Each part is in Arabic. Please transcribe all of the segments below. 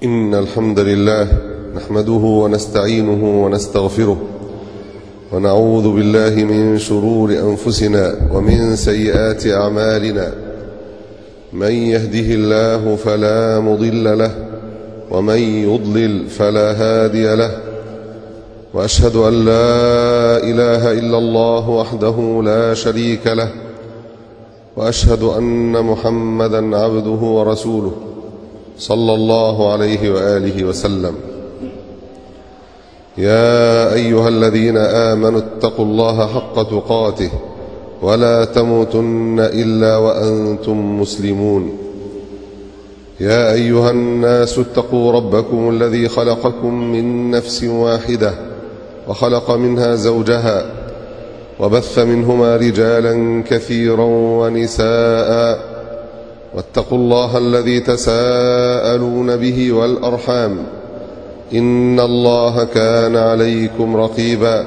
إن الحمد لله نحمده ونستعينه ونستغفره ونعوذ بالله من شرور أنفسنا ومن سيئات أعمالنا. من يهده الله فلا مضل له ومن يضلل فلا هادي له، وأشهد أن لا إله إلا الله وحده لا شريك له، وأشهد أن محمدا عبده ورسوله صلى الله عليه وآله وسلم. يا أيها الذين آمنوا اتقوا الله حق تقاته ولا تموتن إلا وأنتم مسلمون. يا أيها الناس اتقوا ربكم الذي خلقكم من نفس واحدة وخلق منها زوجها وبث منهما رجالا كثيرا ونساء، واتقوا الله الذي تساءلون به والأرحام إن الله كان عليكم رقيبا.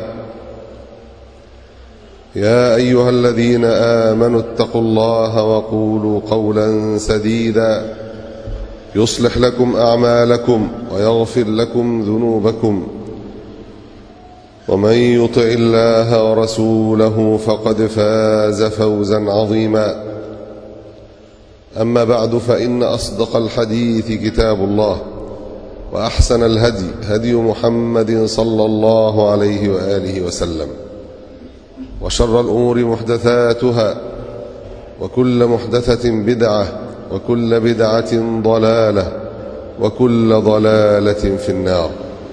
يا أيها الذين آمنوا اتقوا الله وقولوا قولا سديدا يصلح لكم أعمالكم ويغفر لكم ذنوبكم، ومن يطع الله ورسوله فقد فاز فوزا عظيما. أما بعد، فإن أصدق الحديث كتاب الله، وأحسن الهدي هدي محمد صلى الله عليه وآله وسلم، وشر الأمور محدثاتها، وكل محدثة بدعة، وكل بدعة ضلالة، وكل ضلالة في النار.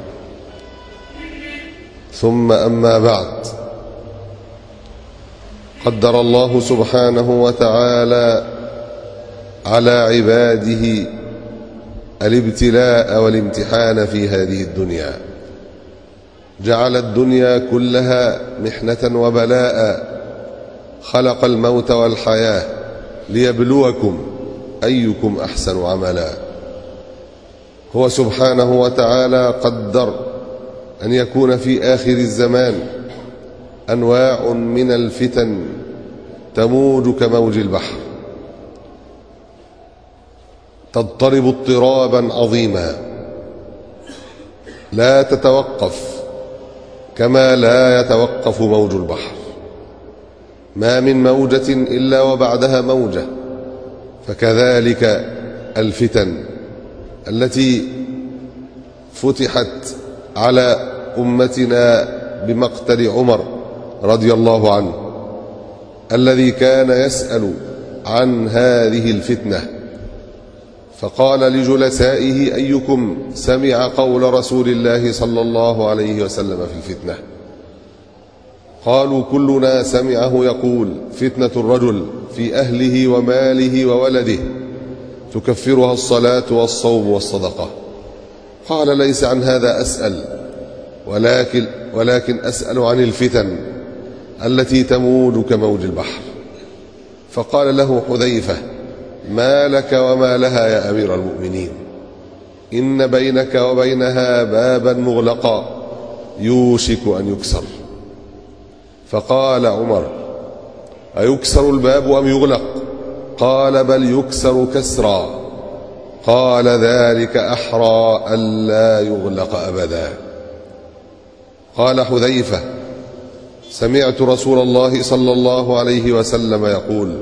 ثم أما بعد، قدر الله سبحانه وتعالى على عباده الابتلاء والامتحان في هذه الدنيا، جعل الدنيا كلها محنة وبلاء، خلق الموت والحياة ليبلوكم أيكم أحسن عملا. هو سبحانه وتعالى قدر أن يكون في آخر الزمان أنواع من الفتن تموج كموج البحر، تضطرب اضطرابا عظيما لا تتوقف، كما لا يتوقف موج البحر. ما من موجة إلا وبعدها موجة، فكذلك الفتن التي فتحت على أمتنا بمقتل عمر رضي الله عنه، الذي كان يسأل عن هذه الفتنة، فقال لجلسائه: أيكم سمع قول رسول الله صلى الله عليه وسلم في الفتنة؟ قالوا: كلنا سمعه يقول: فتنة الرجل في أهله وماله وولده تكفرها الصلاة والصوم والصدقة. قال: ليس عن هذا أسأل، ولكن أسأل عن الفتن التي تموج كموج البحر. فقال له حذيفة: ما لك وما لها يا أمير المؤمنين؟ إن بينك وبينها بابا مغلقا يوشك أن يكسر. فقال عمر: أيكسر الباب أم يغلق؟ قال: بل يكسر كسرا. قال: ذلك أحرى ألا يغلق أبدا. قال حذيفة: سمعت رسول الله صلى الله عليه وسلم يقول: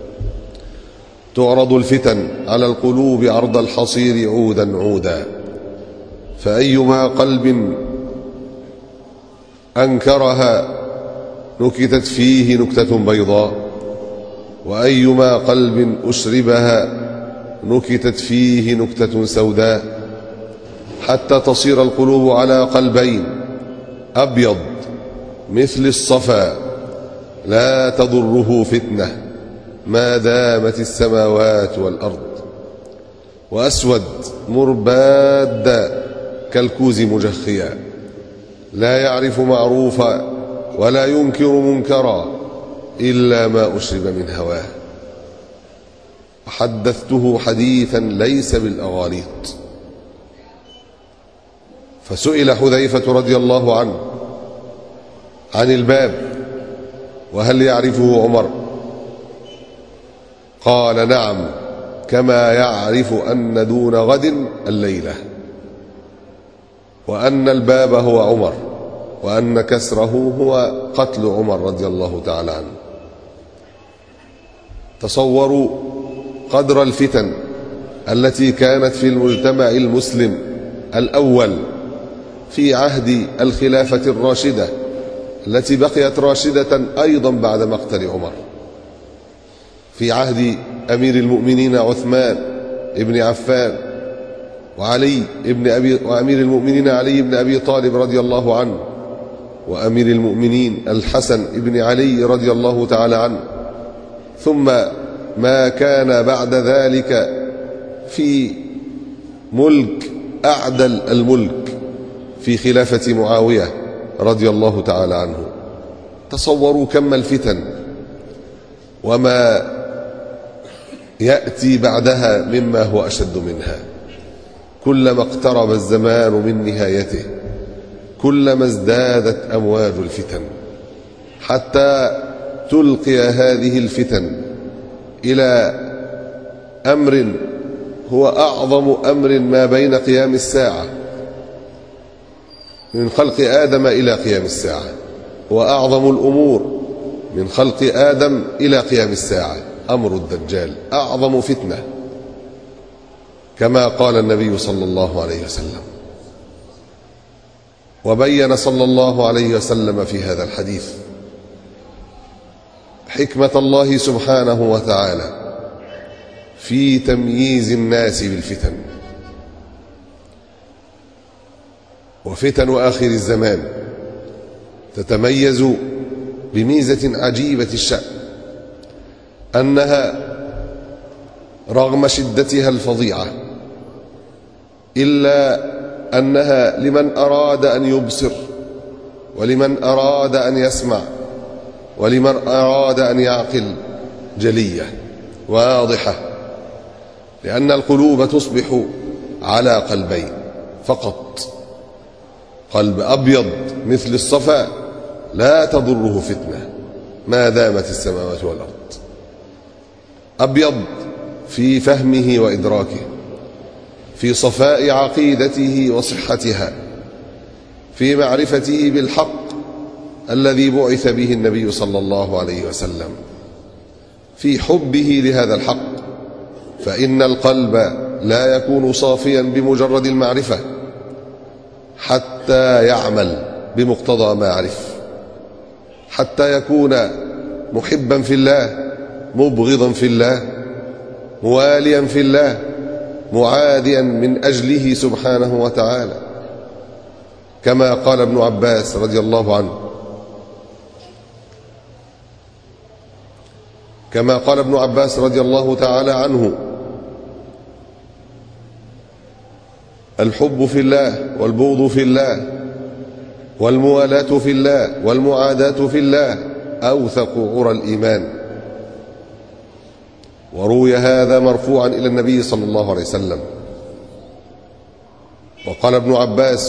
تعرض الفتن على القلوب عرض الحصير عودا عودا، فأيما قلب أنكرها نكتت فيه نكتة بيضاء، وأيما قلب أشربها نكتت فيه نكتة سوداء، حتى تصير القلوب على قلبين: أبيض مثل الصفا لا تضره فتنة ما دامت السماوات والأرض، وأسود مرباد كالكوز مجخيا لا يعرف معروفا ولا ينكر منكرا إلا ما أشرب من هواه. حدثته حديثا ليس بالأغاليط. فسئل حذيفة رضي الله عنه عن الباب وهل يعرفه عمر؟ قال: نعم، كما يعرف أن دون غد الليلة. وأن الباب هو عمر، وأن كسره هو قتل عمر رضي الله تعالى عنه. تصوروا قدر الفتن التي كانت في المجتمع المسلم الأول في عهد الخلافة الراشدة التي بقيت راشدة أيضا بعد مقتل عمر، في عهد أمير المؤمنين عثمان بن عفان وأمير المؤمنين علي بن أبي طالب رضي الله عنه، وأمير المؤمنين الحسن بن علي رضي الله تعالى عنه، ثم ما كان بعد ذلك في ملك أعدل الملك في خلافة معاوية رضي الله تعالى عنه. تصوروا كم الفتن وما يأتي بعدها مما هو أشد منها. كلما اقترب الزمان من نهايته كلما ازدادت أمواج الفتن، حتى تلقي هذه الفتن إلى أمر هو أعظم أمر ما بين قيام الساعة، من خلق آدم إلى قيام الساعة، وأعظم الأمور من خلق آدم إلى قيام الساعة أمر الدجال، أعظم فتنة، كما قال النبي صلى الله عليه وسلم. وبين صلى الله عليه وسلم في هذا الحديث حكمة الله سبحانه وتعالى في تمييز الناس بالفتن. وفتن آخر الزمان تتميز بميزة عجيبة الشأن، أنها رغم شدتها الفظيعة إلا أنها لمن أراد أن يبصر، ولمن أراد أن يسمع، ولمن أراد أن يعقل جلية واضحة، لأن القلوب تصبح على قلبين فقط: قلب أبيض مثل الصفا لا تضره فتنة ما دامت السماوات والأرض، أبيض في فهمه وإدراكه، في صفاء عقيدته وصحتها، في معرفته بالحق الذي بعث به النبي صلى الله عليه وسلم، في حبه لهذا الحق، فإن القلب لا يكون صافيا بمجرد المعرفة حتى يعمل بمقتضى ما عرف، حتى يكون محبا في الله، مبغضا في الله، مواليا في الله، معاديا من أجله سبحانه وتعالى، كما قال ابن عباس رضي الله عنه، كما قال ابن عباس رضي الله تعالى عنه: الحب في الله، والبغض في الله، والموالاة في الله، والمعاداة في الله أوثق عرى الإيمان. وروي هذا مرفوعا إلى النبي صلى الله عليه وسلم. وقال ابن عباس: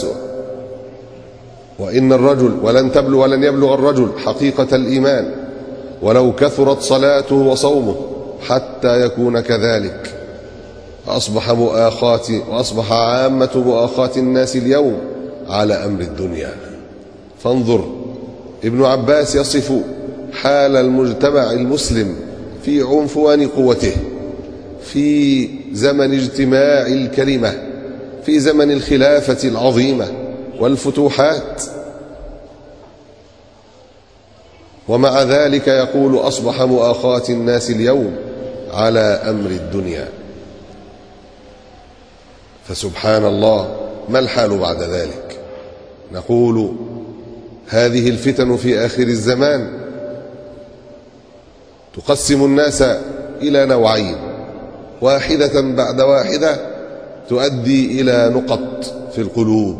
وإن الرجل ولن يبلغ الرجل حقيقة الإيمان ولو كثرت صلاته وصومه حتى يكون كذلك. وأصبح عامة مؤاخاة الناس اليوم على أمر الدنيا. فانظر، ابن عباس يصف حال المجتمع المسلم في عنفوان قوته، في زمن اجتماع الكلمة، في زمن الخلافة العظيمة والفتوحات، ومع ذلك يقول: أصبح مؤاخاة الناس اليوم على أمر الدنيا. فسبحان الله، ما الحال بعد ذلك؟ نقول: هذه الفتن في آخر الزمان تقسم الناس إلى نوعين، واحدة بعد واحدة تؤدي إلى نقط في القلوب،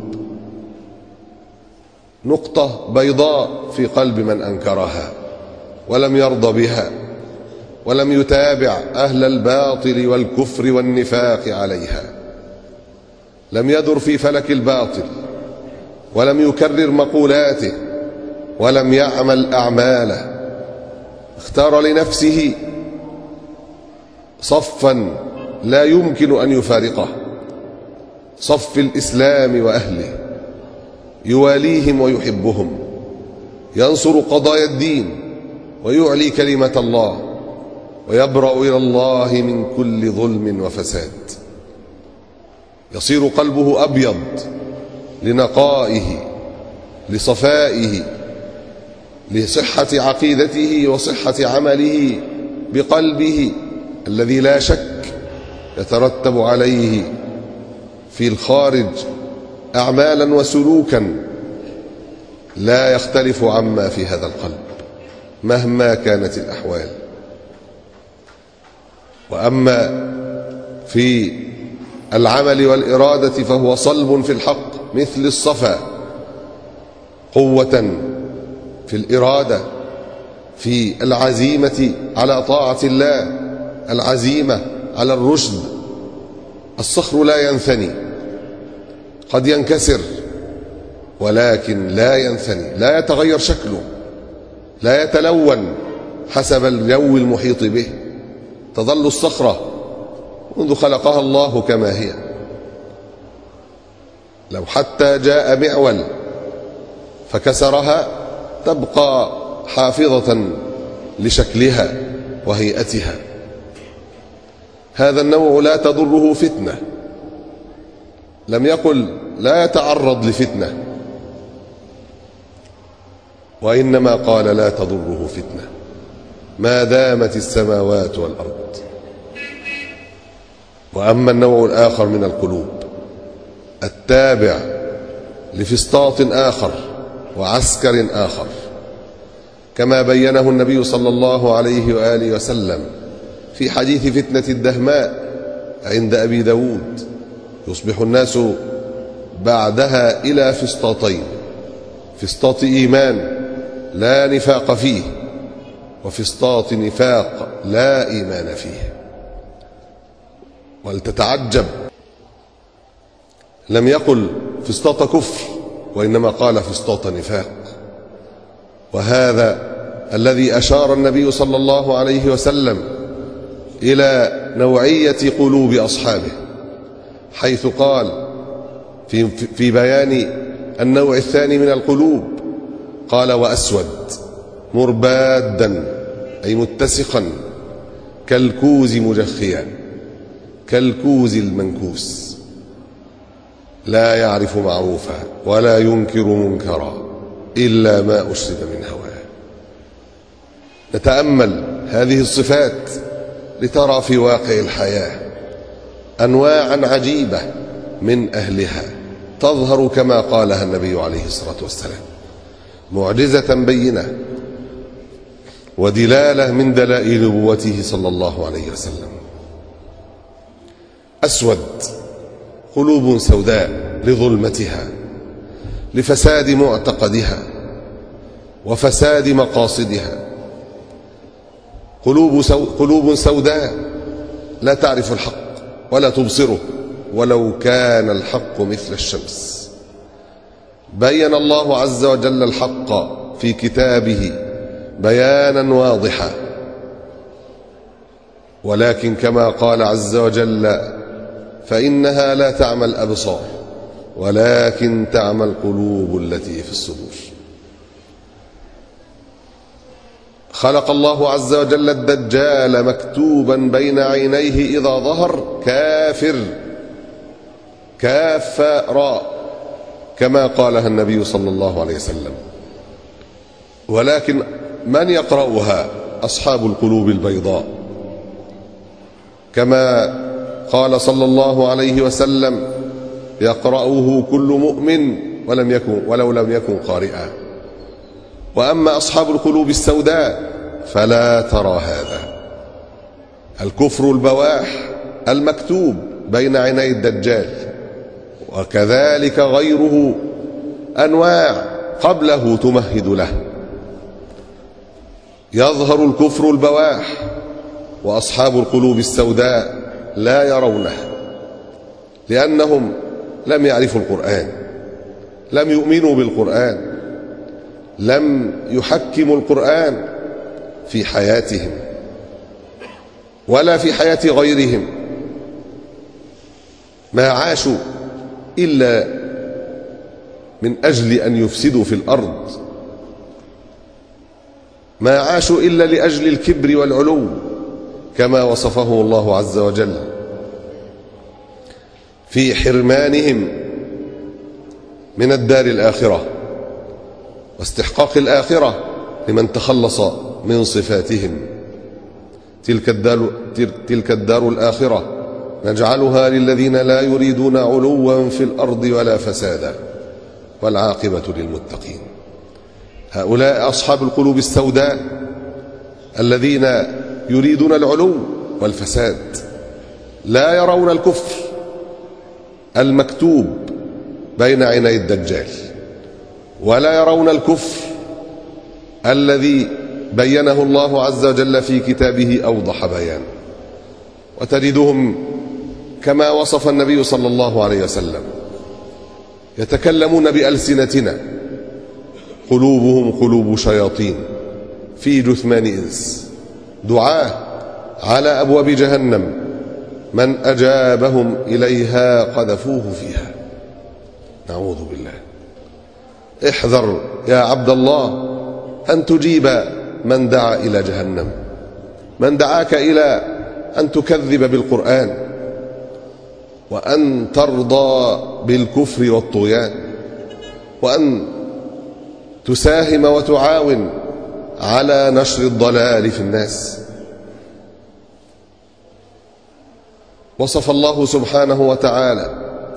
نقطة بيضاء في قلب من أنكرها ولم يرضى بها، ولم يتابع أهل الباطل والكفر والنفاق عليها، لم يدر في فلك الباطل، ولم يكرر مقولاته، ولم يعمل أعماله، اختار لنفسه صفا لا يمكن أن يفارقه، صف الإسلام وأهله، يواليهم ويحبهم، ينصر قضايا الدين ويعلي كلمة الله، ويبرأ إلى الله من كل ظلم وفساد. يصير قلبه أبيض لنقائه، لصفائه، لصحة عقيدته وصحة عمله بقلبه الذي لا شك يترتب عليه في الخارج أعمالا وسلوكا لا يختلف عما في هذا القلب مهما كانت الأحوال. وأما في العمل والإرادة فهو صلب في الحق مثل الصفا، قوة في الإرادة، في العزيمة على طاعة الله، العزيمة على الرشد. الصخر لا ينثني، قد ينكسر ولكن لا ينثني، لا يتغير شكله، لا يتلون حسب الجو المحيط به، تظل الصخرة منذ خلقها الله كما هي. لو حتى جاء معول فكسرها تبقى حافظة لشكلها وهيئتها. هذا النوع لا تضره فتنة، لم يقل لا يتعرض لفتنة، وإنما قال لا تضره فتنة ما دامت السماوات والأرض. وأما النوع الآخر من القلوب التابع لفسطاط آخر وعسكر آخر، كما بينه النبي صلى الله عليه وآله وسلم في حديث فتنة الدهماء عند أبي داود: يصبح الناس بعدها إلى فسطاطين، فسطاط إيمان لا نفاق فيه، وفسطاط نفاق لا إيمان فيه. ولتتعجب، لم يقل فسطاط كفر، وإنما قال فسطاط نفاق. وهذا الذي أشار النبي صلى الله عليه وسلم إلى نوعية قلوب أصحابه، حيث قال في بيان النوع الثاني من القلوب، قال: وأسود مربادا، أي متسخا، كالكوز مجخيا، كالكوز المنكوس، لا يعرف معروفا ولا ينكر منكرا إلا ما أشرب من هواه. نتأمل هذه الصفات لترى في واقع الحياة أنواعا عجيبة من أهلها تظهر كما قالها النبي عليه الصلاة والسلام، معجزة بينة ودلالة من دلائل نبوته صلى الله عليه وسلم. أسود، قلوب سوداء لظلمتها، لفساد معتقدها وفساد مقاصدها. قلوب سوداء لا تعرف الحق ولا تبصره ولو كان الحق مثل الشمس. بين الله عز وجل الحق في كتابه بيانا واضحا، ولكن كما قال عز وجل: فإنها لا تعمى الأبصار ولكن تعمى القلوب التي في الصدور. خلق الله عز وجل الدجال مكتوبا بين عينيه إذا ظهر كافر، كاف راء، كما قالها النبي صلى الله عليه وسلم. ولكن من يقرأها؟ أصحاب القلوب البيضاء، كما قال صلى الله عليه وسلم: يقرأه كل مؤمن ولو لم يكن قارئا. وأما أصحاب القلوب السوداء فلا ترى هذا، الكفر البواح المكتوب بين عيني الدجال، وكذلك غيره أنواع قبله تمهد له. يظهر الكفر البواح وأصحاب القلوب السوداء لا يرونه، لأنهم لم يعرفوا القرآن، لم يؤمنوا بالقرآن، لم يحكموا القرآن في حياتهم ولا في حياة غيرهم، ما عاشوا إلا من أجل أن يفسدوا في الأرض، ما عاشوا إلا لأجل الكبر والعلو كما وصفه الله عز وجل في حرمانهم من الدار الآخرة واستحقاق الآخرة لمن تخلص من صفاتهم. تلك الدار الآخرة نجعلها للذين لا يريدون علوا في الأرض ولا فسادا والعاقبة للمتقين. هؤلاء أصحاب القلوب السوداء الذين يريدون العلو والفساد، لا يرون الكفر المكتوب بين عيني الدجال، ولا يرون الكفر الذي بينه الله عز وجل في كتابه أوضح بيان. وتجدهم كما وصف النبي صلى الله عليه وسلم يتكلمون بألسنتنا قلوبهم قلوب شياطين في جثمان إنس، دعاة على أبواب جهنم، من أجابهم إليها قذفوه فيها. نعوذ بالله. احذر يا عبد الله أن تجيب من دعا إلى جهنم، من دعاك إلى أن تكذب بالقرآن وأن ترضى بالكفر والطغيان وأن تساهم وتعاون على نشر الضلال في الناس. وصف الله سبحانه وتعالى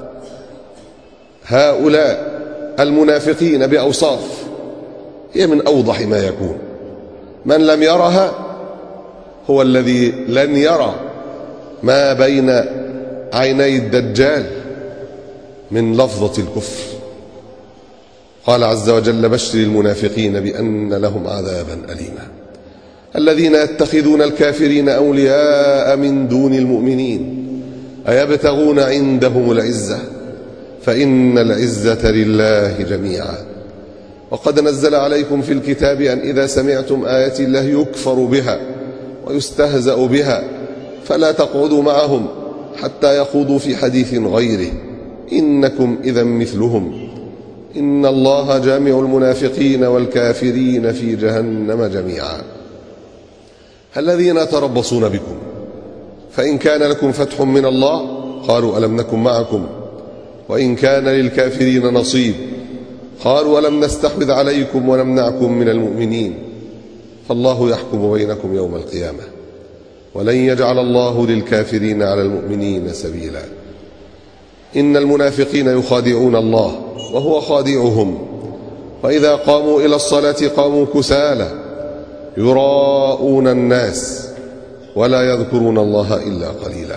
هؤلاء المنافقين بأوصاف هي من أوضح ما يكون. من لم يرها هو الذي لن يرى ما بين عيني الدجال من لفظة الكفر. قال عز وجل: بشر المنافقين بأن لهم عذابا أليما. الذين يتخذون الكافرين أولياء من دون المؤمنين أيبتغون عندهم العزة فإن العزة لله جميعا. وقد نزل عليكم في الكتاب أن إذا سمعتم آيات الله يكفر بها ويستهزأ بها فلا تقعدوا معهم حتى يخوضوا في حديث غيره إنكم إذا مثلهم إن الله جامع المنافقين والكافرين في جهنم جميعا. الذين يتربصون بكم فإن كان لكم فتح من الله قالوا ألم نكن معكم وإن كان للكافرين نصيب قالوا ألم نستحوذ عليكم ونمنعكم من المؤمنين فالله يحكم بينكم يوم القيامة ولن يجعل الله للكافرين على المؤمنين سبيلا. إن المنافقين يخادعون الله وهو خادعهم وإذا قاموا إلى الصلاة قاموا كسالى يراءون الناس ولا يذكرون الله إلا قليلا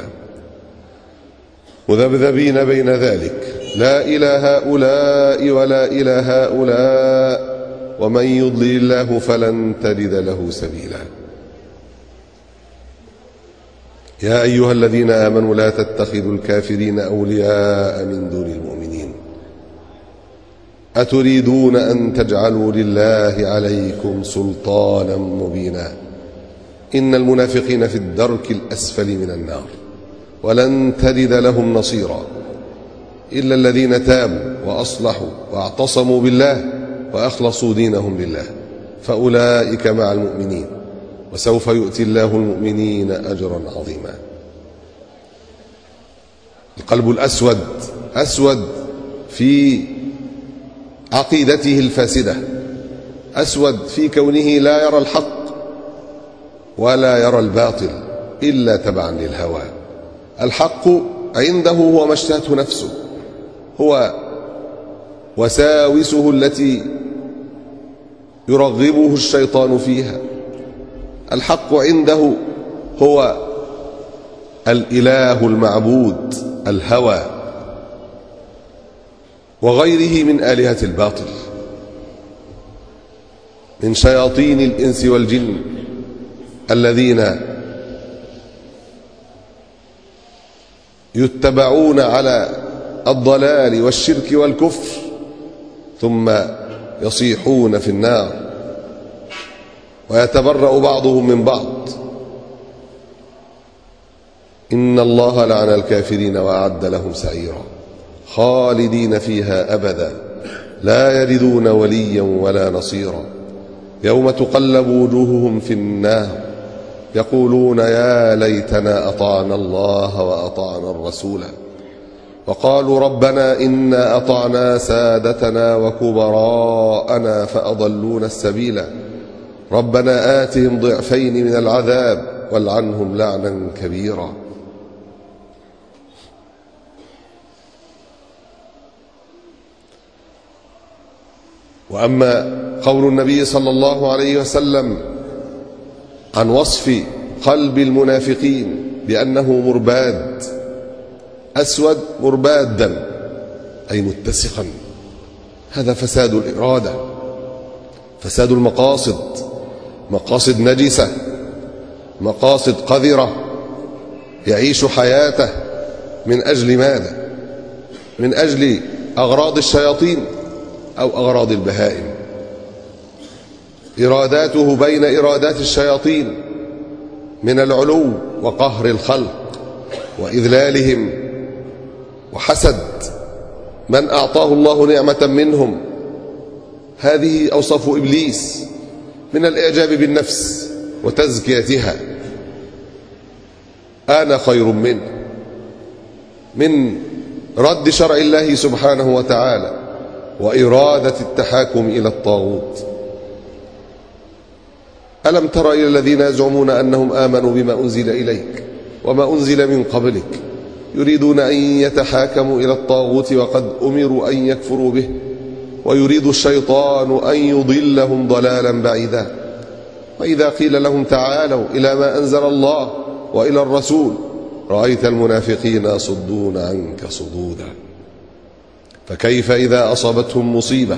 مذبذبين بين ذلك لا إلى هؤلاء ولا إلى هؤلاء ومن يضلل الله فلن تجد له سبيلا. يا أيها الذين آمنوا لا تتخذوا الكافرين أولياء من دون المؤمنين أتريدون أن تجعلوا لله عليكم سلطانا مبينا إن المنافقين في الدرك الأسفل من النار ولن تجد لهم نصيرا إلا الذين تابوا وأصلحوا واعتصموا بالله وأخلصوا دينهم لله فأولئك مع المؤمنين وسوف يؤتي الله المؤمنين أجرا عظيما. القلب الأسود أسود في عقيدته الفاسدة، أسود في كونه لا يرى الحق ولا يرى الباطل إلا تبعا للهوى. الحق عنده هو ما اشتهته نفسه، هو وساوسه التي يرغبه الشيطان فيها. الحق عنده هو الإله المعبود الهوى وغيره من آلهة الباطل من شياطين الإنس والجن الذين يتبعون على الضلال والشرك والكفر ثم يصيحون في النار ويتبرأ بعضهم من بعض. إن الله لعن الكافرين وأعد لهم سعيرا خالدين فيها أبدا لا يجدون وليا ولا نصيرا يوم تقلب وجوههم في النار يقولون يا ليتنا أطعنا الله وأطعنا الرسول وقالوا ربنا إنا أطعنا سادتنا وكبراءنا فأضلونا السبيل ربنا آتهم ضعفين من العذاب والعنهم لعنا كبيرا. وأما قول النبي صلى الله عليه وسلم عن وصف قلب المنافقين بأنه مرباد أسود مربادا أي متسخا، هذا فساد الإرادة، فساد المقاصد، مقاصد نجسة، مقاصد قذرة، يعيش حياته من أجل ماذا؟ من أجل أغراض الشياطين أو أغراض البهائم. إراداته بين إرادات الشياطين من العلو وقهر الخلق وإذلالهم وحسد من أعطاه الله نعمة منهم. هذه أوصاف إبليس من الإعجاب بالنفس وتزكيتها، أنا خير منه، من رد شرع الله سبحانه وتعالى وإرادة التحاكم إلى الطاغوت. ألم تر إلى الذين يزعمون أنهم آمنوا بما أنزل إليك وما أنزل من قبلك يريدون أن يتحاكموا إلى الطاغوت وقد أمروا أن يكفروا به ويريد الشيطان أن يضلهم ضلالا بعيدا. وإذا قيل لهم تعالوا إلى ما أنزل الله وإلى الرسول رأيت المنافقين يصدون عنك صدودا. فكيف إذا أصابتهم مصيبة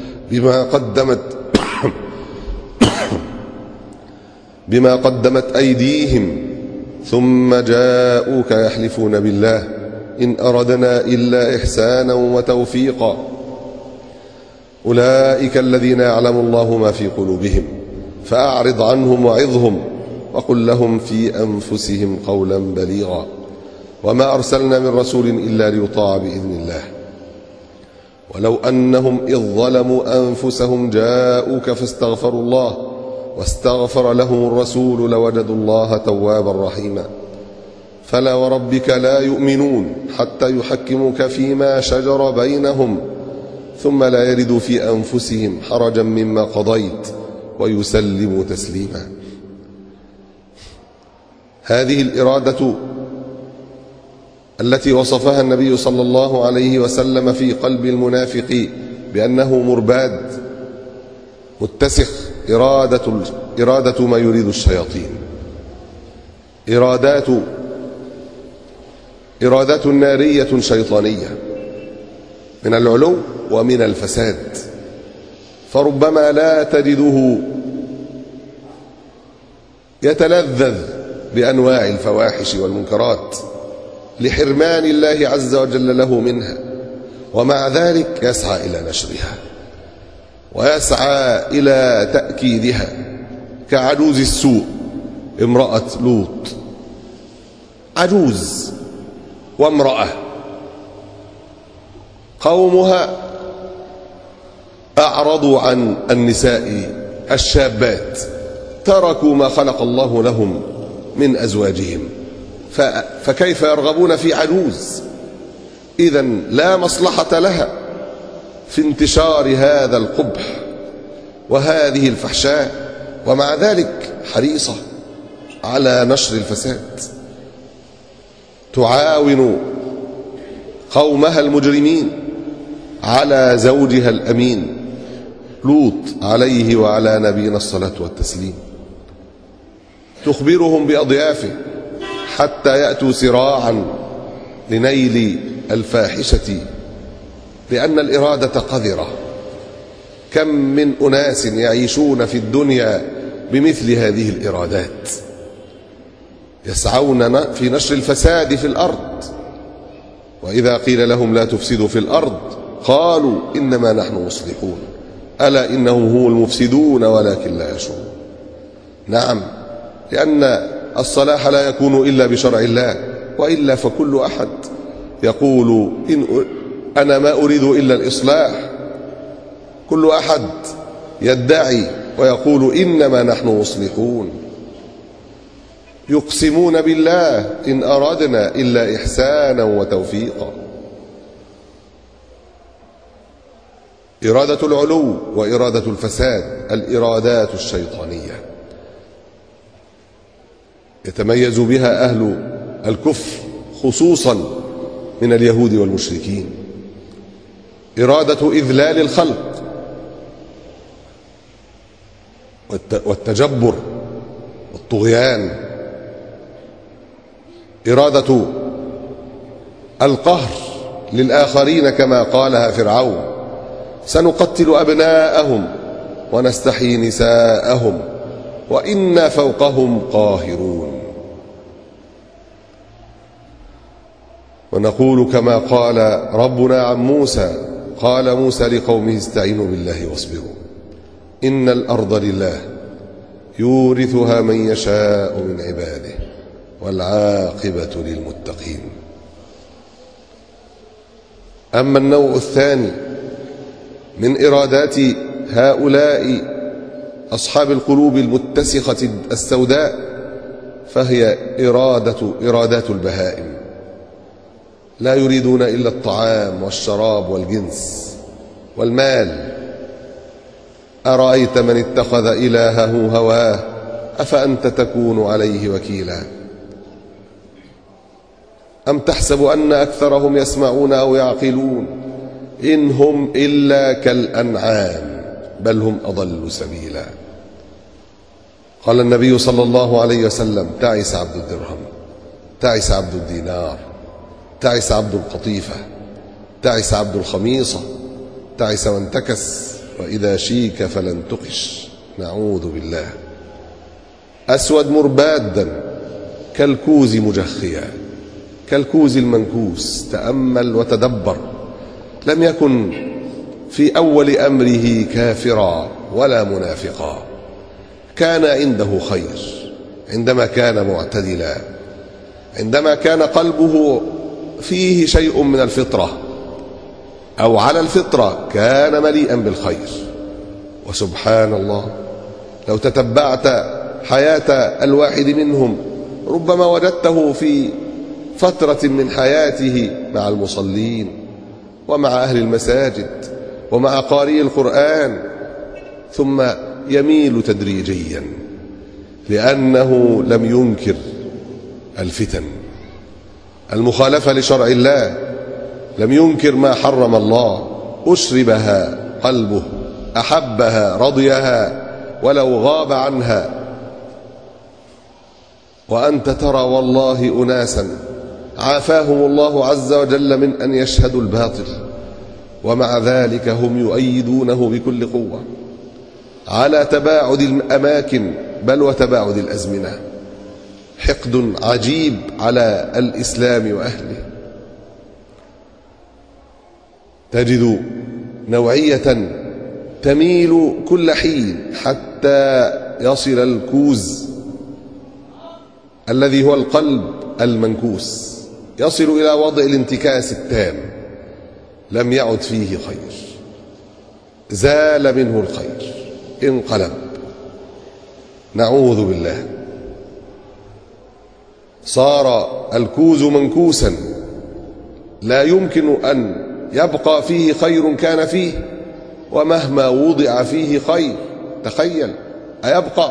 بما قدمت أيديهم ثم جاءوك يحلفون بالله إن أردنا إلا إحسانا وتوفيقا أولئك الذين يعلم الله ما في قلوبهم فأعرض عنهم وعظهم وقل لهم في أنفسهم قولا بليغا وما أرسلنا من رسول إلا ليطاع بإذن الله ولو أنهم إذ ظلموا أنفسهم جاءوك فاستغفروا الله واستغفر لهم الرسول لوجدوا الله توابا رحيما فلا وربك لا يؤمنون حتى يحكموك فيما شجر بينهم ثم لا يردوا في أنفسهم حرجا مما قضيت ويسلموا تسليما. هذه الإرادة التي وصفها النبي صلى الله عليه وسلم في قلب المنافق بأنه مرباد متسخ، إرادة ما يريد الشياطين، إرادات نارية شيطانية من العلو ومن الفساد. فربما لا تجده يتلذذ بأنواع الفواحش والمنكرات لحرمان الله عز وجل له منها، ومع ذلك يسعى إلى نشرها ويسعى إلى تأكيدها، كعجوز السوء امرأة لوط، عجوز وامرأة قومها أعرضوا عن النساء الشابات، تركوا ما خلق الله لهم من أزواجهم، فكيف يرغبون في عجوز؟ إذن لا مصلحة لها في انتشار هذا القبح وهذه الفحشاء، ومع ذلك حريصة على نشر الفساد، تعاون قومها المجرمين على زوجها الأمين لوط عليه وعلى نبينا الصلاة والتسليم، تخبرهم بأضيافه حتى يأتوا سراعا لنيل الفاحشة، لأن الإرادة قذرة. كم من أناس يعيشون في الدنيا بمثل هذه الإرادات، يسعون في نشر الفساد في الأرض، وإذا قيل لهم لا تفسدوا في الأرض قالوا إنما نحن مصلحون ألا إنهم هم المفسدون ولكن لا يشعرون. نعم، لأن الصلاح لا يكون إلا بشرع الله، وإلا فكل أحد يقول أنا ما أريد إلا الإصلاح كل أحد يدعي ويقول إنما نحن مصلحون، يقسمون بالله إن أردنا إلا إحسانا وتوفيقا. إرادة العلو وإرادة الفساد الإرادات الشيطانية يتميز بها أهل الكفر خصوصا من اليهود والمشركين. إرادة إذلال الخلق والتجبر والطغيان، إرادة القهر للآخرين كما قالها فرعون: سنقتل أبناءهم ونستحيي نساءهم وإنا فوقهم قاهرون. ونقول كما قال ربنا عن موسى: قال موسى لقومه استعينوا بالله واصبروا إن الأرض لله يورثها من يشاء من عباده والعاقبة للمتقين. أما النوع الثاني من إرادات هؤلاء أصحاب القلوب المتسخة السوداء فهي إرادات البهائم، لا يريدون إلا الطعام والشراب والجنس والمال. أرأيت من اتخذ إلهه هواه أفأنت تكون عليه وكيلا أم تحسب أن أكثرهم يسمعون أو يعقلون إن هم إلا كالأنعام بل هم أضل سبيلا. قال النبي صلى الله عليه وسلم: تعس عبد الدرهم، تعس عبد الدينار، تعس عبد القطيفة، تعس عبد الخميصة، تعس وانتكس، وإذا شيك فلن تقش. نعوذ بالله. أسود مربادا كالكوز مجخيا، كالكوز المنكوس. تأمل وتدبر. لم يكن في أول أمره كافرا ولا منافقا، كان عنده خير عندما كان معتدلا، عندما كان قلبه فيه شيء من الفطرة أو على الفطرة كان مليئا بالخير. وسبحان الله، لو تتبعت حياة الواحد منهم ربما وجدته في فترة من حياته مع المصلين ومع أهل المساجد ومع قارئي القرآن، ثم يميل تدريجيا لأنه لم ينكر الفتن المخالفة لشرع الله، لم ينكر ما حرم الله، أشربها قلبه، أحبها، رضيها ولو غاب عنها. وأنت ترى والله أناسا عافاهم الله عز وجل من أن يشهدوا الباطل، ومع ذلك هم يؤيدونه بكل قوة على تباعد الأماكن بل وتباعد الأزمنة. حقد عجيب على الإسلام وأهله. تجد نوعية تميل كل حين حتى يصل الكوز الذي هو القلب المنكوس، يصل إلى وضع الانتكاس التام، لم يعد فيه خير، زال منه الخير، انقلب. نعوذ بالله. صار الكوز منكوسا، لا يمكن أن يبقى فيه خير كان فيه، ومهما وضع فيه خير تخيل أيبقى؟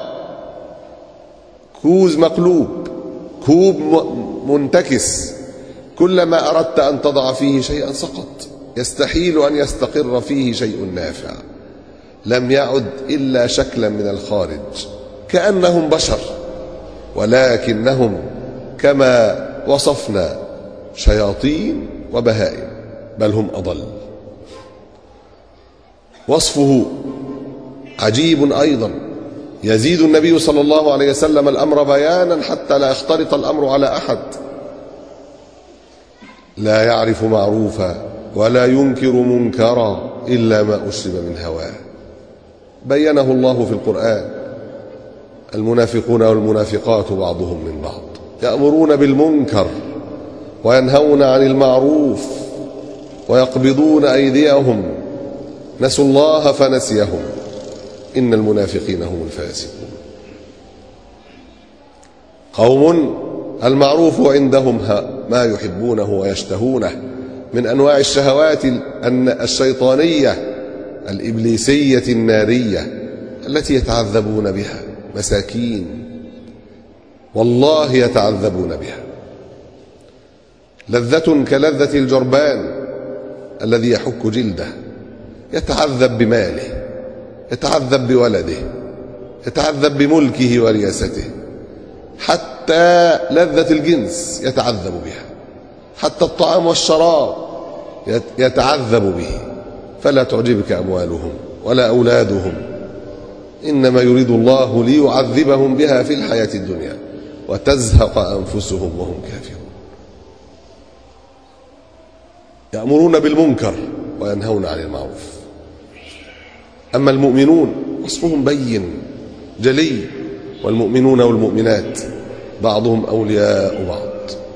كوز مقلوب، كوب منتكس، كلما أردت أن تضع فيه شيئا سقط، يستحيل أن يستقر فيه شيء نافع. لم يعد إلا شكلا من الخارج، كأنهم بشر ولكنهم كما وصفنا شياطين وبهائم بل هم أضل. وصفه عجيب أيضا. يزيد النبي صلى الله عليه وسلم الأمر بيانا حتى لا يختلط الأمر على أحد. لا يعرف معروفا ولا ينكر منكرا إلا ما أشرب من هواه. بينه الله في القرآن. المنافقون والمنافقات بعضهم من بعض يأمرون بالمنكر وينهون عن المعروف ويقبضون أيديهم نسوا الله فنسيهم إن المنافقين هم الفاسقون. قوم المعروف عندهم ما يحبونه ويشتهونه من أنواع الشهوات الشيطانية الإبليسية النارية التي يتعذبون بها، مساكين والله يتعذبون بها. لذة كلذة الجربان الذي يحك جلده، يتعذب بماله، يتعذب بولده، يتعذب بملكه ورياسته، حتى لذة الجنس يتعذب بها، حتى الطعام والشراب يتعذب به. فلا تعجبك أموالهم ولا أولادهم، إنما يريد الله ليعذبهم بها في الحياة الدنيا وتزهق أنفسهم وهم كافرون. يأمرون بالمنكر وينهون عن المعروف. أما المؤمنون وصفهم بين جلي، والمؤمنون والمؤمنات بعضهم أولياء بعض،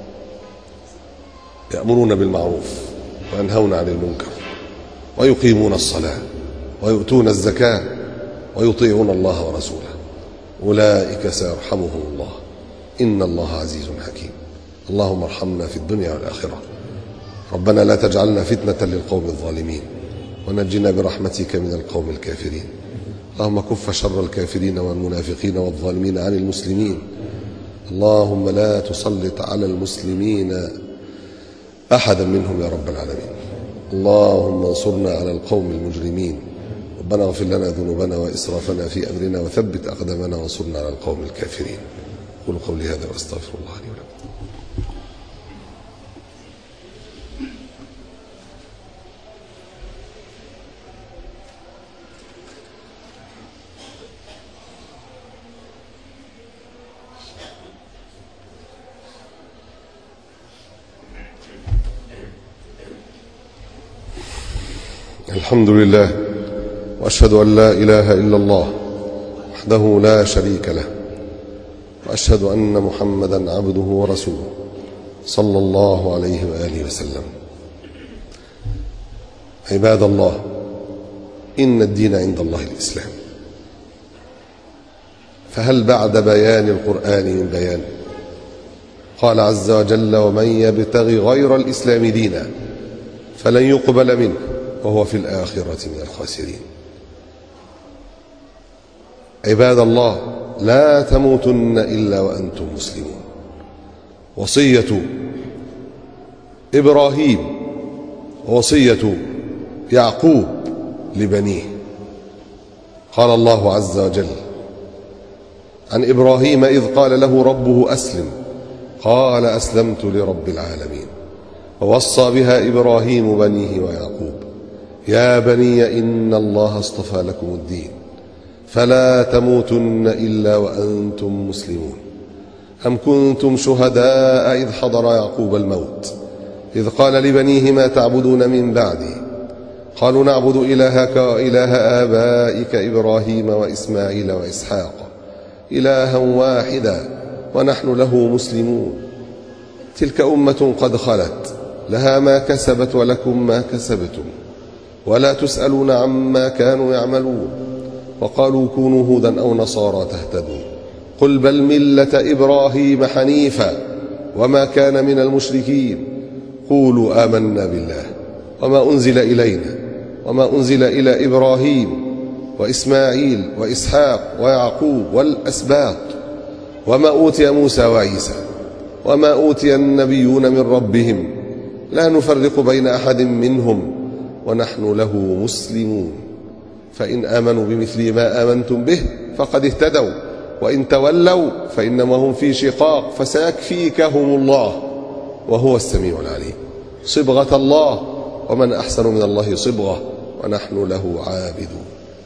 يأمرون بالمعروف وينهون عن المنكر ويقيمون الصلاة ويؤتون الزكاة ويطيعون الله ورسوله، أولئك سيرحمهم الله إن الله عزيز حكيم. اللهم ارحمنا في الدنيا والآخرة. ربنا لا تجعلنا فتنة للقوم الظالمين ونجنا برحمتك من القوم الكافرين. اللهم كف شر الكافرين والمنافقين والظالمين عن المسلمين. اللهم لا تسلط على المسلمين أحدا منهم يا رب العالمين. اللهم انصرنا على القوم المجرمين. ربنا اغفر لنا ذنوبنا وإسرافنا في أمرنا وثبت أقدامنا وانصرنا على القوم الكافرين. قولوا قولي هذا واستغفر الله لي ولكم. الحمد لله، وأشهد أن لا إله إلا الله وحده لا شريك له، وأشهد أن محمدا عبده ورسوله صلى الله عليه وآله وسلم. عباد الله، إن الدين عند الله الإسلام، فهل بعد بيان القرآن من بيان؟ قال عز وجل: ومن يبتغي غير الإسلام دينا فلن يقبل منه وهو في الآخرة من الخاسرين. عباد الله، لا تموتن إلا وأنتم مسلمون. وصية إبراهيم ووصية يعقوب لبنيه. قال الله عز وجل عن إبراهيم إذ قال له ربه أسلم قال أسلمت لرب العالمين. ووصى بها إبراهيم بنيه ويعقوب: يا بني إن الله اصطفى لكم الدين فلا تموتن إلا وأنتم مسلمون. أم كنتم شهداء إذ حضر يعقوب الموت إذ قال لبنيه ما تعبدون من بعدي قالوا نعبد إلهك وإله آبائك إبراهيم وإسماعيل وإسحاق إلها واحدا ونحن له مسلمون. تلك أمة قد خلت لها ما كسبت ولكم ما كسبتم ولا تسألون عما كانوا يعملون. وقالوا كونوا هودا أو نصارى تهتدوا قل بل ملة إبراهيم حنيفا وما كان من المشركين. قولوا آمنا بالله وما أنزل إلينا وما أنزل إلى إبراهيم وإسماعيل وإسحاق ويعقوب والأسباط وما أوتي موسى وعيسى وما أوتي النبيون من ربهم لا نفرق بين أحد منهم ونحن له مسلمون. فإن آمنوا بمثل ما آمنتم به فقد اهتدوا وإن تولوا فإنما هم في شقاق فسيكفيكهم الله وهو السميع العليم. صبغة الله ومن أحسن من الله صبغة ونحن له عابدون.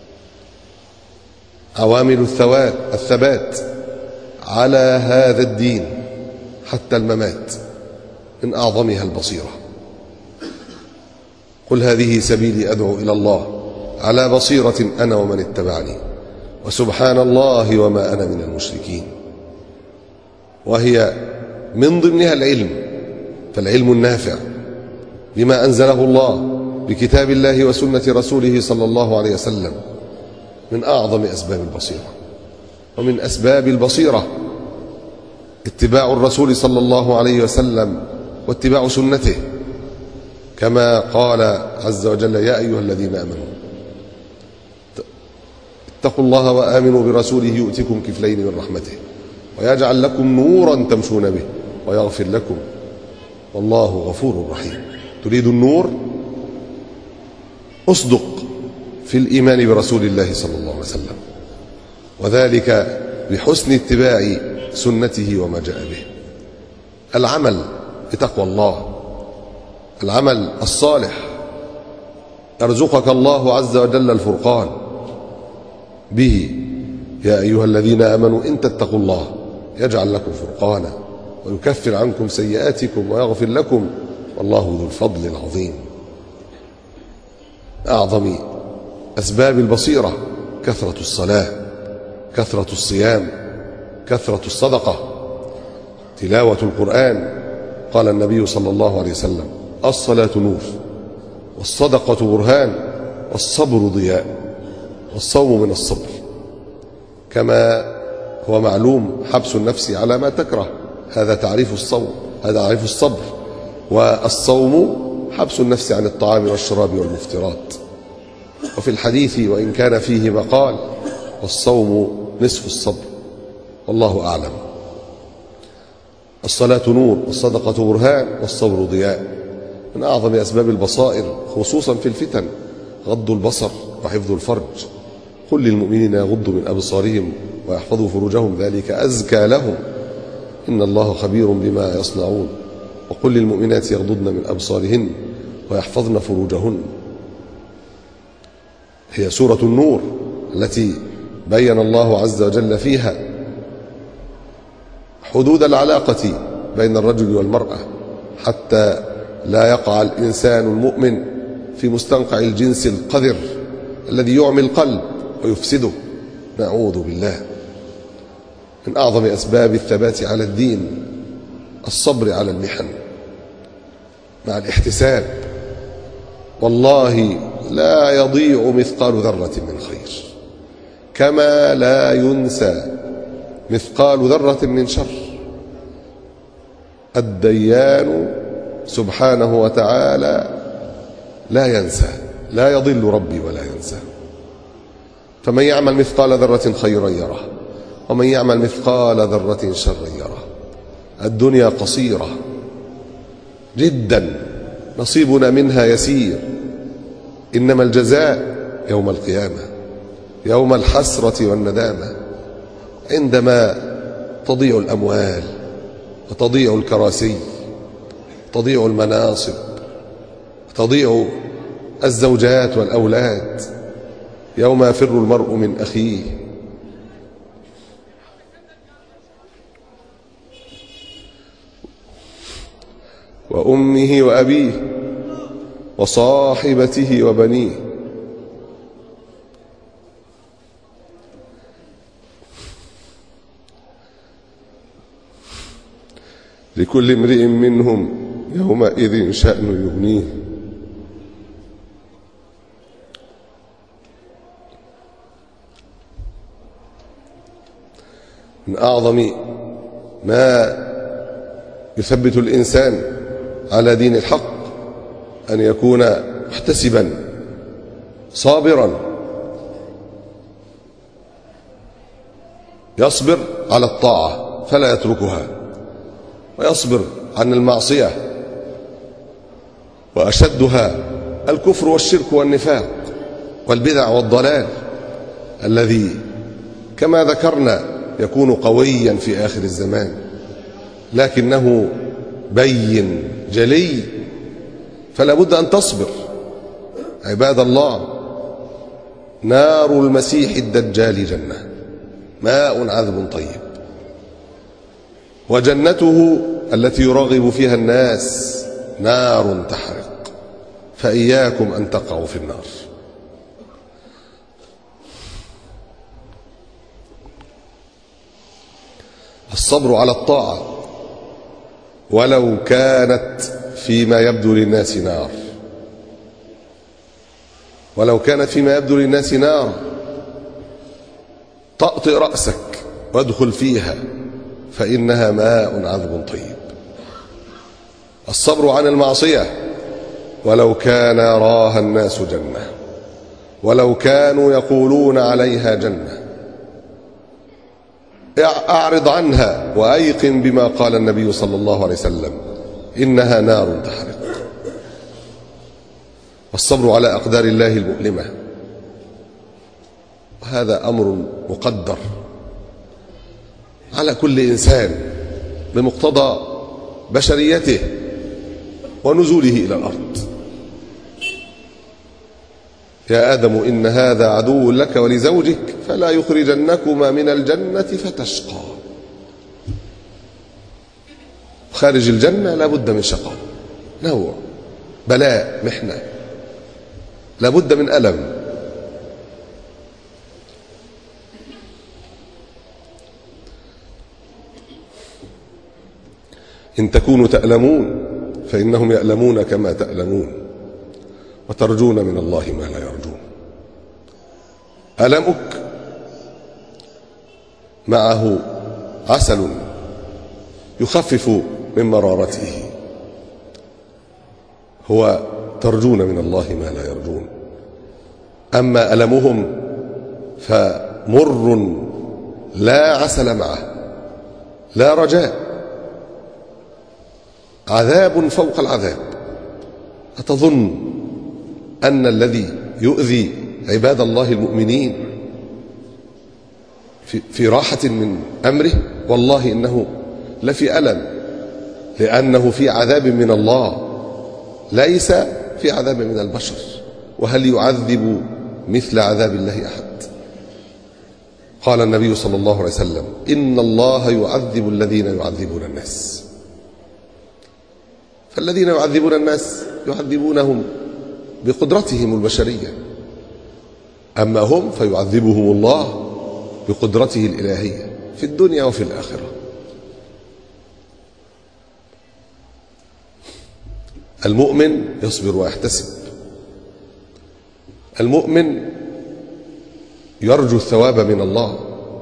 عوامل الثبات على هذا الدين حتى الممات من أعظمها البصيرة. قل هذه سبيلي أدعو إلى الله على بصيرة أنا ومن اتبعني وسبحان الله وما أنا من المشركين. وهي من ضمنها العلم، فالعلم النافع بما أنزله الله بكتاب الله وسنة رسوله صلى الله عليه وسلم من أعظم أسباب البصيرة. ومن أسباب البصيرة اتباع الرسول صلى الله عليه وسلم واتباع سنته، كما قال عز وجل: يا أيها الذين آمنوا اتقوا الله وآمنوا برسوله يؤتكم كفلين من رحمته ويجعل لكم نورا تمشون به ويغفر لكم والله غفور رحيم. تريد النور؟ اصدق في الإيمان برسول الله صلى الله عليه وسلم، وذلك بحسن اتباع سنته وما جاء به. العمل بتقوى الله، العمل الصالح، يرزقك الله عز وجل الفرقان به: يا أيها الذين آمنوا إن تتقوا الله يجعل لكم فرقانا ويكفر عنكم سيئاتكم ويغفر لكم والله ذو الفضل العظيم. أعظم أسباب البصيرة كثرة الصلاة، كثرة الصيام، كثرة الصدقة، تلاوة القرآن. قال النبي صلى الله عليه وسلم: الصلاة نور، والصدقة برهان، والصبر ضياء، والصوم من الصبر. كما هو معلوم حبس النفس على ما تكره، هذا تعريف الصوم، هذا تعريف الصبر. والصوم حبس النفس عن الطعام والشراب والمفطرات. وفي الحديث وإن كان فيه مقال: والصوم نصف الصبر، والله أعلم. الصلاة نور، والصدقة برهان، والصبر ضياء. من أعظم أسباب البصائر خصوصا في الفتن غض البصر وحفظ الفرج. قل للمؤمنين يغضوا من أبصارهم ويحفظوا فروجهم ذلك أزكى لهم إن الله خبير بما يصنعون. وقل للمؤمنات يغضضن من أبصارهن ويحفظن فروجهن. هي سورة النور التي بين الله عز وجل فيها حدود العلاقة بين الرجل والمرأة، حتى لا يقع الإنسان المؤمن في مستنقع الجنس القذر الذي يعمي القلب ويفسده، نعوذ بالله. من أعظم أسباب الثبات على الدين الصبر على المحن مع الاحتساب. والله لا يضيع مثقال ذرة من خير، كما لا ينسى مثقال ذرة من شر. الديان سبحانه وتعالى لا ينسى، لا يضل ربي ولا ينسى. فمن يعمل مثقال ذرة خيرا يره، ومن يعمل مثقال ذرة شرا يره. الدنيا قصيرة جدا، نصيبنا منها يسير، إنما الجزاء يوم القيامة، يوم الحسرة والندامة، عندما تضيع الأموال وتضيع الكراسي، تضيع المناصب، تضيع الزوجات والأولاد، يوم يفر المرء من أخيه. وأمه وأبيه وصاحبته وبنيه. لكل امرئ منهم يومئذ شأن يغنيه. من أعظم ما يثبت الإنسان على دين الحق أن يكون محتسبا صابرا، يصبر على الطاعة فلا يتركها، ويصبر عن المعصية، وأشدها الكفر والشرك والنفاق والبدع والضلال الذي كما ذكرنا يكون قويا في آخر الزمان، لكنه بين جلي، فلا بد أن تصبر. عباد الله، نار المسيح الدجال جنة، ماء عذب طيب، وجنته التي يرغب فيها الناس نار تحرق، فإياكم أن تقعوا في النار. الصبر على الطاعة ولو كانت فيما يبدو للناس نار، ولو كانت فيما يبدو للناس نار طأطئ رأسك وادخل فيها فإنها ماء عذب طيب. الصبر عن المعصية ولو كان يراها الناس جنة، ولو كانوا يقولون عليها جنة. أعرض عنها وأيقن بما قال النبي صلى الله عليه وسلم: إنها نار تحرق. والصبر على أقدار الله المؤلمة، وهذا أمر مقدر على كل إنسان بمقتضى بشريته ونزوله إلى الأرض. يا آدم إن هذا عدو لك ولزوجك فلا يخرجنكما من الجنة فتشقى. خارج الجنة لا بد من شقاء، نوع بلاء، محنة، لا بد من ألم. إن تكونوا تألمون فإنهم يألمون كما تألمون وترجون من الله ما لا يرجون. ألمك معه عسل يخفف من مرارته، هو ترجون من الله ما لا يرجون. أما ألمهم فمر لا عسل معه، لا رجاء، عذاب فوق العذاب. أتظن أن الذي يؤذي عباد الله المؤمنين في راحة من أمره؟ والله إنه لفي ألم، لأنه في عذاب من الله ليس في عذاب من البشر. وهل يعذب مثل عذاب الله أحد؟ قال النبي صلى الله عليه وسلم: إن الله يعذب الذين يعذبون الناس. فالذين يعذبون الناس يعذبونهم بقدرتهم البشرية، أما هم فيعذبهم الله بقدرته الإلهية في الدنيا وفي الآخرة. المؤمن يصبر ويحتسب، المؤمن يرجو الثواب من الله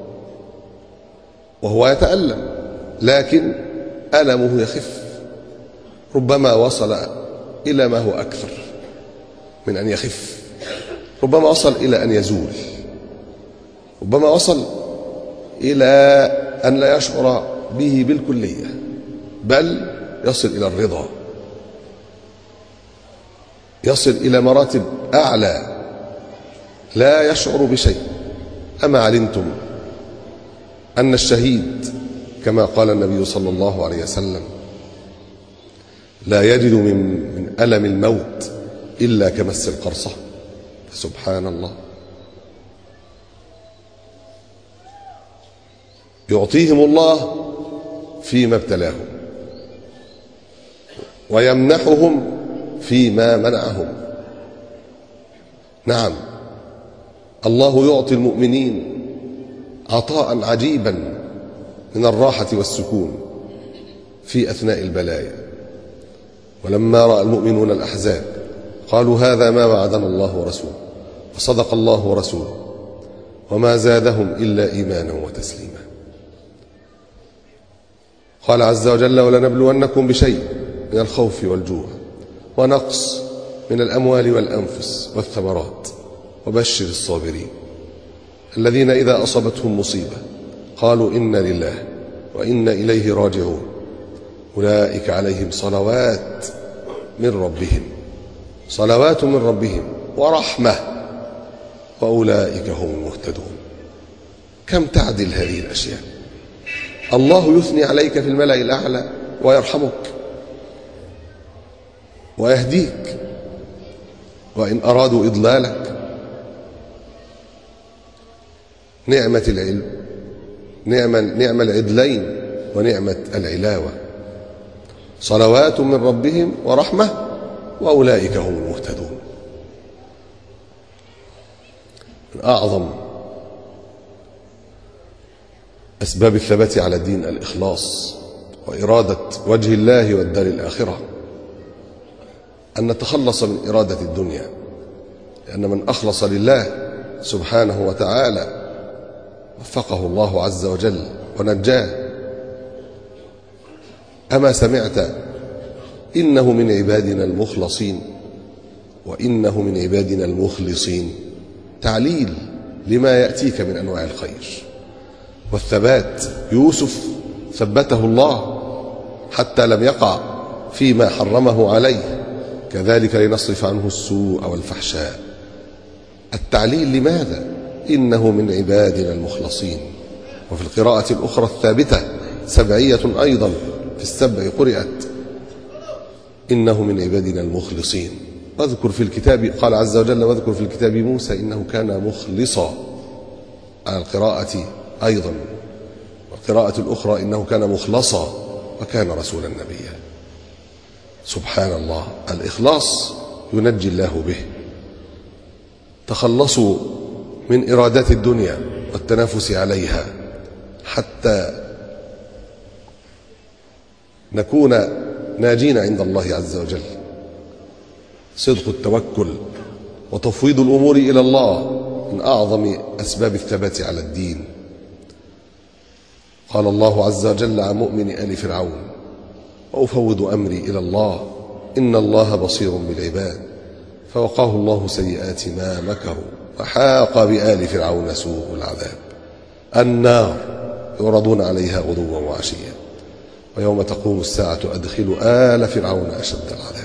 وهو يتألم، لكن ألمه يخف، ربما وصل إلى ما هو أكثر من أن يخف، ربما وصل إلى أن يزول، ربما وصل إلى أن لا يشعر به بالكلية، بل يصل إلى الرضا، يصل إلى مراتب أعلى لا يشعر بشيء. أما علمتم أن الشهيد كما قال النبي صلى الله عليه وسلم: لا يجد من ألم الموت إلا كمس القرصة. سبحان الله. يعطيهم الله فيما ابتلاهم ويمنحهم فيما منعهم. نعم، الله يعطي المؤمنين عطاء عجيبا من الراحة والسكون في أثناء البلايا. ولما رأى المؤمنون الأحزاب قالوا: هذا ما وعدنا الله ورسوله وصدق الله ورسوله وما زادهم إلا إيمانا وتسليما. قال عز وجل: ولنبلونكم بشيء من الخوف والجوع ونقص من الأموال والأنفس والثمرات وبشر الصابرين الذين إذا أصابتهم مصيبة قالوا إنا لله وإنا إليه راجعون أولئك عليهم صلوات من ربهم ورحمة وأولئك هم المهتدون. كم تعدل هذه الأشياء؟ الله يثني عليك في الملأ الأعلى ويرحمك ويهديك، وإن أرادوا إضلالك نعمة العلم، نعم العدلين ونعمة العلاوة. صلوات من ربهم ورحمة وأولئك هم المهتدون. من أعظم أسباب الثبات على الدين الإخلاص وإرادة وجه الله والدار الآخرة، أن نتخلص من إرادة الدنيا، لأن من أخلص لله سبحانه وتعالى وفقه الله عز وجل ونجاه. أما سمعت إنه من عبادنا المخلصين وإنه من عبادنا المخلصين، تعليل لما يأتيك من أنواع الخير والثبات. يوسف ثبته الله حتى لم يقع فيما حرمه عليه، كذلك لنصرف عنه السوء والفحشاء. التعليل لماذا؟ إنه من عبادنا المخلصين. وفي القراءة الأخرى الثابتة سبعية أيضا، في السبع قرأت إنه من عبادنا المخلصين. واذكر في الكتاب، قال عز وجل واذكر في الكتاب موسى إنه كان مخلصا، على القراءة أيضا. والقراءة الأخرى إنه كان مخلصا وكان رسولا نبيا. سبحان الله، الإخلاص ينجي الله به. تخلصوا من إرادات الدنيا والتنافس عليها حتى نكون ناجين عند الله عز وجل. صدق التوكل وتفويض الأمور إلى الله من أعظم أسباب الثبات على الدين. قال الله عز وجل عن مؤمن آل فرعون وأفوض أمري إلى الله إن الله بصير بالعباد، فوقاه الله سيئات ما مكروا وحاق بآل فرعون سوء العذاب. النار يعرضون عليها غدوا وعشيا ويوم تقوم الساعة أدخلوا آل فرعون أشد العذاب.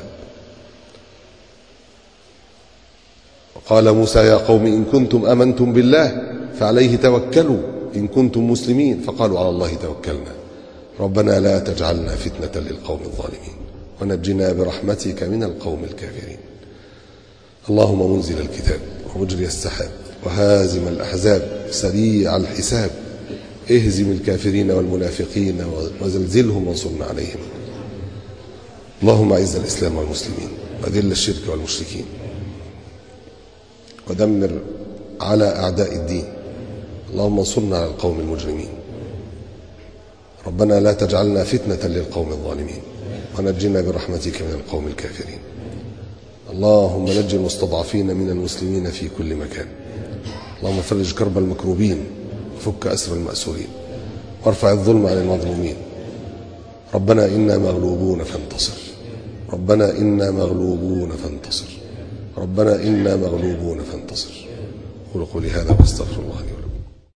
وقال موسى يا قوم إن كنتم آمنتم بالله فعليه توكلوا إن كنتم مسلمين، فقالوا على الله توكلنا ربنا لا تجعلنا فتنة للقوم الظالمين ونجنا برحمتك من القوم الكافرين. اللهم منزل الكتاب ومجري السحاب وهازم الأحزاب سريع الحساب، اهزم الكافرين والمنافقين وزلزلهم وانصرنا عليهم. اللهم أعز الإسلام والمسلمين وذل الشرك والمشركين ودمر على أعداء الدين. اللهم انصرنا على القوم المجرمين. ربنا لا تجعلنا فتنة للقوم الظالمين ونجنا برحمتك من القوم الكافرين. اللهم نج المستضعفين من المسلمين في كل مكان. اللهم فرج كرب المكروبين وفك أسر المأسورين وارفع الظلم عن المظلومين. ربنا إنا مغلوبون فانتصر، ربنا إنا مغلوبون فانتصر، ربنا إنا مغلوبون فانتصر. قولوا قولي هذا واستغفر الله لي.